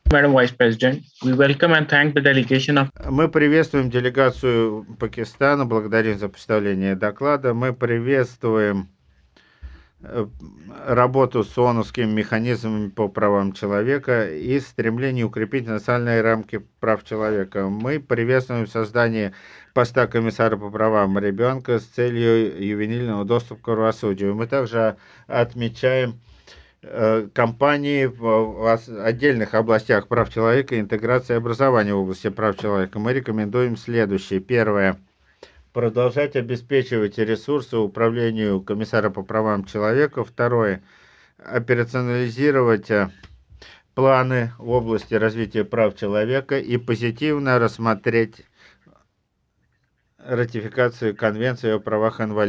Madam Vice President. We welcome and thank the delegation of Мы приветствуем делегацию Пакистана, благодарим за представление доклада. Мы приветствуем э, работу с ООНовскими механизмами по правам человека и стремление укрепить национальные рамки прав человека. Мы приветствуем создание поста комиссара по правам ребенка с целью ювенильного доступа к правосудию. Мы также отмечаем компании в отдельных областях прав человека и интеграции образования в области прав человека. Мы рекомендуем следующее. Первое. Продолжать обеспечивать ресурсы управлению комиссара по правам человека. Второе. Операционализировать планы в области развития прав человека и позитивно рассмотреть ратификацию Конвенции о правах инвалидов.